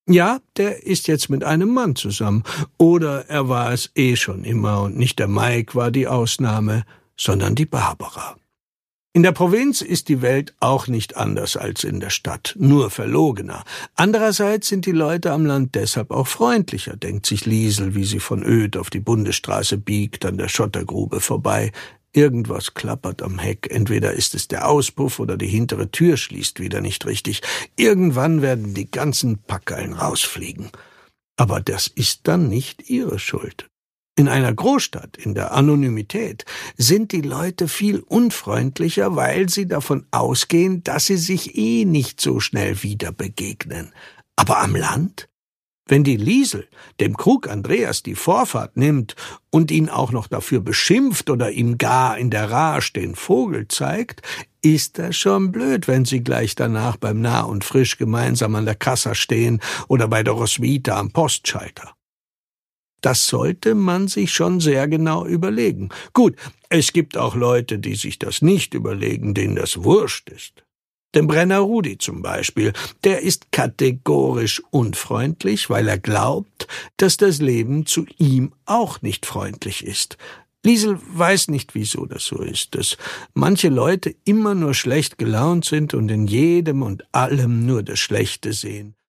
Ja, der ist jetzt mit einem Mann zusammen. Oder er war es schon immer und nicht der Mike war die Ausnahme, sondern die Barbara. In der Provinz ist die Welt auch nicht anders als in der Stadt, nur verlogener. Andererseits sind die Leute am Land deshalb auch freundlicher, denkt sich Liesel, wie sie von Oedt auf die Bundesstraße biegt, an der Schottergrube vorbei. Irgendwas klappert am Heck, entweder ist es der Auspuff oder die hintere Tür schließt wieder nicht richtig. Irgendwann werden die ganzen Packerln rausfliegen. Aber das ist dann nicht ihre Schuld. In einer Großstadt, in der Anonymität, sind die Leute viel unfreundlicher, weil sie davon ausgehen, dass sie sich nicht so schnell wieder begegnen. Aber am Land? Wenn die Liesel dem Krug Andreas die Vorfahrt nimmt und ihn auch noch dafür beschimpft oder ihm gar in der Rage den Vogel zeigt, ist das schon blöd, wenn sie gleich danach beim Nah und Frisch gemeinsam an der Kassa stehen oder bei der Roswitha am Postschalter. Das sollte man sich schon sehr genau überlegen. Gut, es gibt auch Leute, die sich das nicht überlegen, denen das wurscht ist. Dem Brenner Rudi zum Beispiel, der ist kategorisch unfreundlich, weil er glaubt, dass das Leben zu ihm auch nicht freundlich ist. Liesel weiß nicht, wieso das so ist, dass manche Leute immer nur schlecht gelaunt sind und in jedem und allem nur das Schlechte sehen.